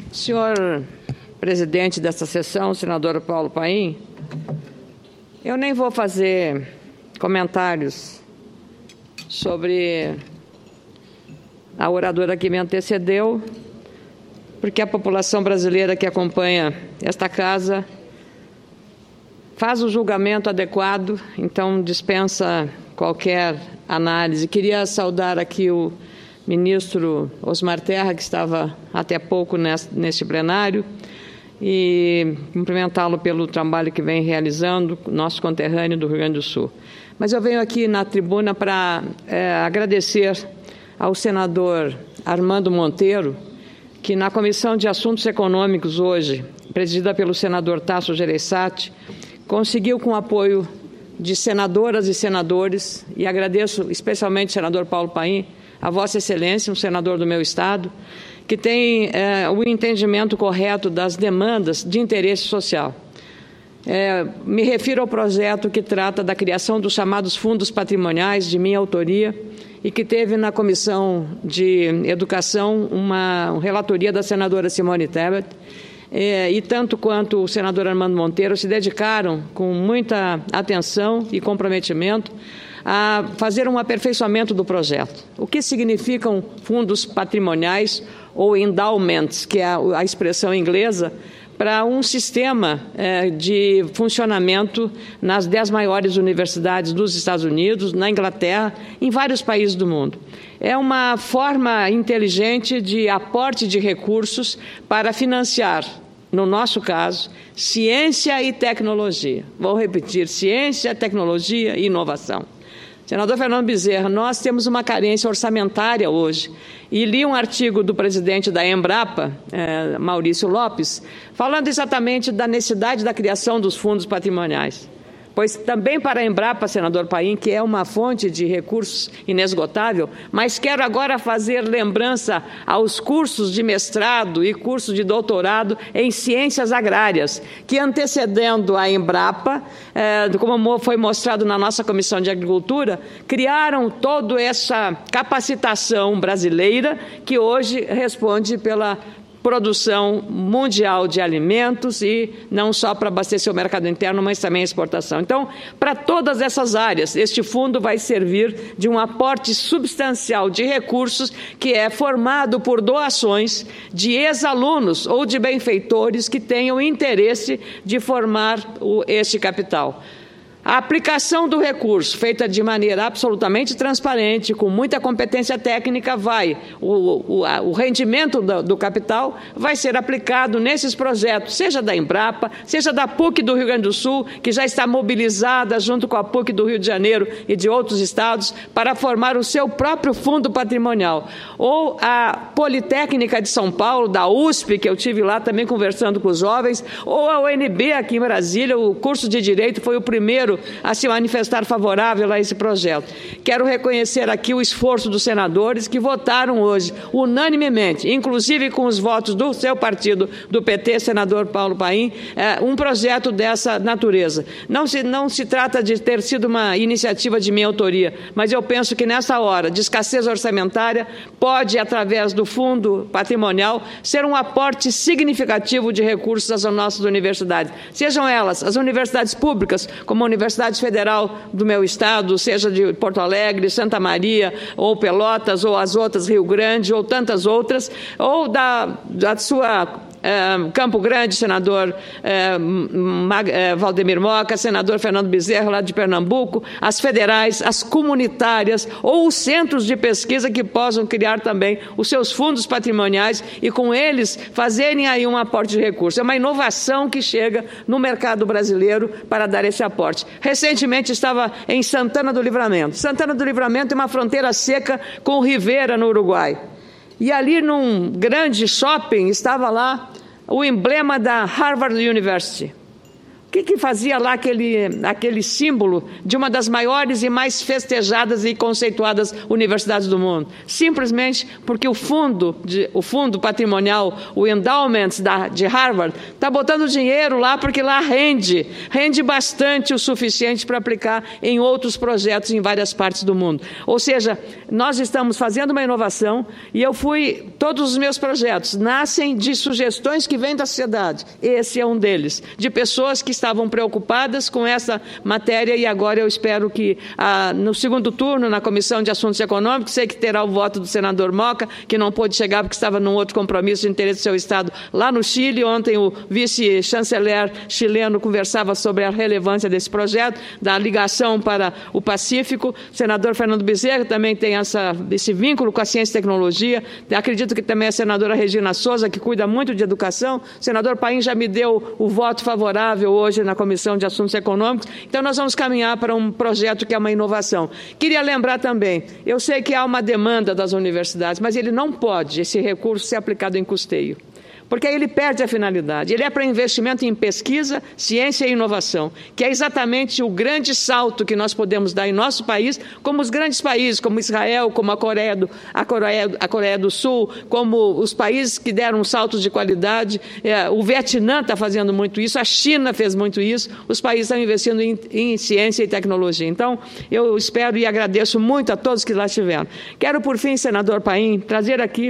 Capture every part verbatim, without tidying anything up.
Senhor presidente desta sessão, senador Paulo Paim, eu nem vou fazer comentários sobre a oradora que me antecedeu, porque a população brasileira que acompanha esta casa faz o julgamento adequado, então dispensa qualquer análise. Queria saudar aqui o ministro Osmar Terra, que estava até pouco neste plenário, e cumprimentá-lo pelo trabalho que vem realizando, nosso conterrâneo do Rio Grande do Sul. Mas eu venho aqui na tribuna para é, agradecer ao senador Armando Monteiro, que na Comissão de Assuntos Econômicos hoje, presidida pelo senador Tasso Gereissati, conseguiu, com o apoio de senadoras e senadores, e agradeço especialmente ao senador Paulo Paim, a Vossa Excelência, um senador do meu estado, que tem é, o entendimento correto das demandas de interesse social. É, me refiro ao projeto que trata da criação dos chamados fundos patrimoniais, de minha autoria, e que teve na Comissão de Educação uma, uma relatoria da senadora Simone Tebet, é, e tanto quanto o senador Armando Monteiro se dedicaram com muita atenção e comprometimento a fazer um aperfeiçoamento do projeto. O que significam fundos patrimoniais ou endowments, que é a, a expressão inglesa, para um sistema eh, de funcionamento nas dez maiores universidades dos Estados Unidos, na Inglaterra, em vários países do mundo. É uma forma inteligente de aporte de recursos para financiar, no nosso caso, ciência e tecnologia. Vou repetir, ciência, tecnologia e inovação. Senador Fernando Bezerra, nós temos uma carência orçamentária hoje. E li um artigo do presidente da Embrapa, eh, Maurício Lopes, falando exatamente da necessidade da criação dos fundos patrimoniais. Pois também para a Embrapa, senador Paim, que é uma fonte de recursos inesgotável, mas quero agora fazer lembrança aos cursos de mestrado e cursos de doutorado em ciências agrárias, que antecedendo a Embrapa, eh, como foi mostrado na nossa Comissão de Agricultura, criaram toda essa capacitação brasileira que hoje responde pela produção mundial de alimentos e não só para abastecer o mercado interno, mas também a exportação. Então, para todas essas áreas, este fundo vai servir de um aporte substancial de recursos que é formado por doações de ex-alunos ou de benfeitores que tenham interesse de formar o, este capital. A aplicação do recurso, feita de maneira absolutamente transparente, com muita competência técnica, vai, o, o, o rendimento do, do capital vai ser aplicado nesses projetos, seja da Embrapa, seja da P U C do Rio Grande do Sul, que já está mobilizada junto com a P U C do Rio de Janeiro e de outros estados, para formar o seu próprio fundo patrimonial. Ou a Politécnica de São Paulo, da U S P, que eu tive lá também conversando com os jovens, ou a U N B aqui em Brasília, o curso de Direito foi o primeiro a se manifestar favorável a esse projeto. Quero reconhecer aqui o esforço dos senadores que votaram hoje, unanimemente, inclusive com os votos do seu partido, do P T, senador Paulo Paim, é, um projeto dessa natureza. Não se, não se trata de ter sido uma iniciativa de minha autoria, mas eu penso que nessa hora de escassez orçamentária pode, através do fundo patrimonial, ser um aporte significativo de recursos às nossas universidades. Sejam elas as universidades públicas, como a Universidade Federal do meu estado, seja de Porto Alegre, Santa Maria, ou Pelotas, ou as outras, Rio Grande, ou tantas outras, ou da, da sua Uh, Campo Grande, senador uh, Mag, uh, Valdemir Moca, senador Fernando Bezerra, lá de Pernambuco, as federais, as comunitárias ou os centros de pesquisa que possam criar também os seus fundos patrimoniais e com eles fazerem aí um aporte de recursos. É uma inovação que chega no mercado brasileiro para dar esse aporte. Recentemente estava em Santana do Livramento. Santana do Livramento é uma fronteira seca com Rivera, no Uruguai. E ali num grande shopping estava lá o emblema da Harvard University. O que, que fazia lá aquele, aquele símbolo de uma das maiores e mais festejadas e conceituadas universidades do mundo? Simplesmente porque o fundo, de, o fundo patrimonial, o endowment da, de Harvard, está botando dinheiro lá porque lá rende, rende bastante o suficiente para aplicar em outros projetos em várias partes do mundo. Ou seja, nós estamos fazendo uma inovação e eu fui, todos os meus projetos nascem de sugestões que vêm da sociedade. Esse é um deles, de pessoas que estavam preocupadas com essa matéria e agora eu espero que ah, no segundo turno, na Comissão de Assuntos Econômicos, sei que terá o voto do senador Moca, que não pôde chegar porque estava num outro compromisso de interesse do seu Estado lá no Chile. Ontem o vice-chanceler chileno conversava sobre a relevância desse projeto, da ligação para o Pacífico. O senador Fernando Bezerra também tem essa, esse vínculo com a ciência e tecnologia. Acredito que também a senadora Regina Souza, que cuida muito de educação. O senador Paim já me deu o voto favorável hoje na Comissão de Assuntos Econômicos. Então, nós vamos caminhar para um projeto que é uma inovação. Queria lembrar também, eu sei que há uma demanda das universidades, mas ele não pode, esse recurso, ser aplicado em custeio, porque aí ele perde a finalidade. Ele é para investimento em pesquisa, ciência e inovação, que é exatamente o grande salto que nós podemos dar em nosso país, como os grandes países, como Israel, como a Coreia do, a Coreia, a Coreia do Sul, como os países que deram saltos de qualidade. É, o Vietnã está fazendo muito isso, a China fez muito isso, os países estão investindo em, em ciência e tecnologia. Então, eu espero e agradeço muito a todos que lá estiveram. Quero, por fim, senador Paim, trazer aqui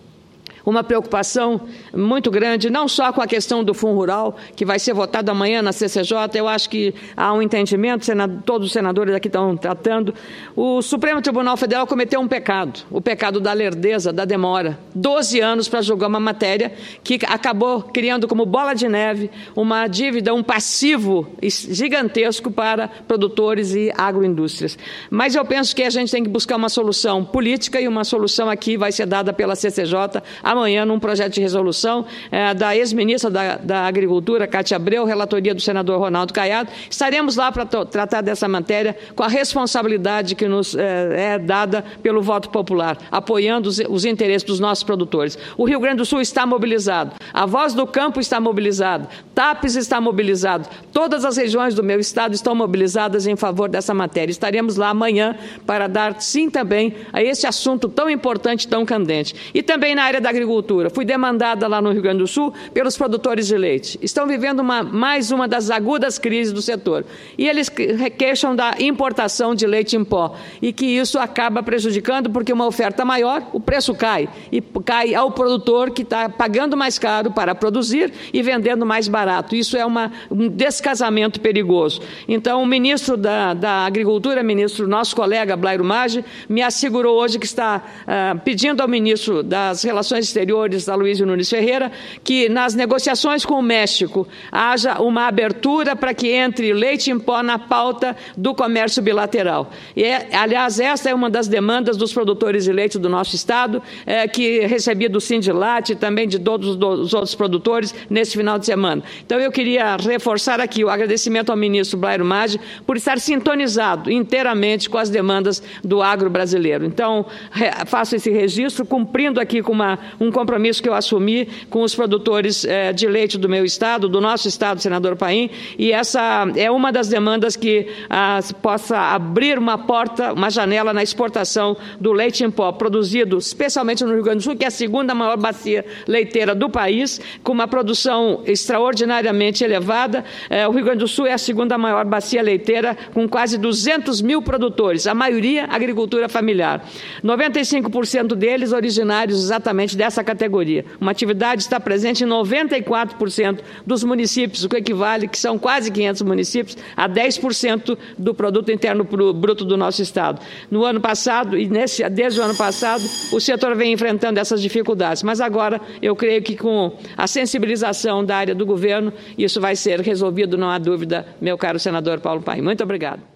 uma preocupação muito grande, não só com a questão do Fundo Rural, que vai ser votado amanhã na C C J, eu acho que há um entendimento, todos os senadores aqui estão tratando. O Supremo Tribunal Federal cometeu um pecado, o pecado da lerdeza, da demora. doze anos para julgar uma matéria que acabou criando como bola de neve uma dívida, um passivo gigantesco para produtores e agroindústrias. Mas eu penso que a gente tem que buscar uma solução política e uma solução aqui vai ser dada pela C C J amanhã num projeto de resolução é, da ex-ministra da, da Agricultura, Cátia Abreu, relatoria do senador Ronaldo Caiado. Estaremos lá para tratar dessa matéria com a responsabilidade que nos é, é dada pelo voto popular, apoiando os, os interesses dos nossos produtores. O Rio Grande do Sul está mobilizado, a Voz do Campo está mobilizada, TAPES está mobilizado, todas as regiões do meu estado estão mobilizadas em favor dessa matéria. Estaremos lá amanhã para dar sim também a esse assunto tão importante, tão candente. E também na área da agricultura. Fui demandada lá no Rio Grande do Sul pelos produtores de leite. Estão vivendo uma, mais uma das agudas crises do setor. E eles queixam da importação de leite em pó. E que isso acaba prejudicando porque uma oferta maior, o preço cai. E cai ao produtor que está pagando mais caro para produzir e vendendo mais barato. Isso é uma, um descasamento perigoso. Então, o ministro da, da Agricultura, ministro, nosso colega Blairo Maggi, me assegurou hoje que está uh, pedindo ao ministro das Relações Exteriores, Aloysio Nunes Ferreira, que nas negociações com o México haja uma abertura para que entre leite em pó na pauta do comércio bilateral. E, é, aliás, essa é uma das demandas dos produtores de leite do nosso estado, é, que recebi do Sindilat e também de todos os outros produtores nesse final de semana. Então, eu queria reforçar aqui o agradecimento ao ministro Blairo Maggi por estar sintonizado inteiramente com as demandas do agro brasileiro. Então, faço esse registro, cumprindo aqui com uma um compromisso que eu assumi com os produtores eh, de leite do meu estado, do nosso estado, senador Paim, e essa é uma das demandas que ah, possa abrir uma porta, uma janela na exportação do leite em pó, produzido especialmente no Rio Grande do Sul, que é a segunda maior bacia leiteira do país, com uma produção extraordinariamente elevada. Eh, o Rio Grande do Sul é a segunda maior bacia leiteira, com quase duzentos mil produtores, a maioria agricultura familiar. noventa e cinco por cento deles originários exatamente dessa categoria. Uma atividade está presente em noventa e quatro por cento dos municípios, o que equivale, que são quase quinhentos municípios, a dez por cento do produto interno bruto do nosso estado. No ano passado, e nesse, desde o ano passado, o setor vem enfrentando essas dificuldades, mas agora eu creio que com a sensibilização da área do governo, isso vai ser resolvido, não há dúvida, meu caro senador Paulo Paim. Muito obrigado.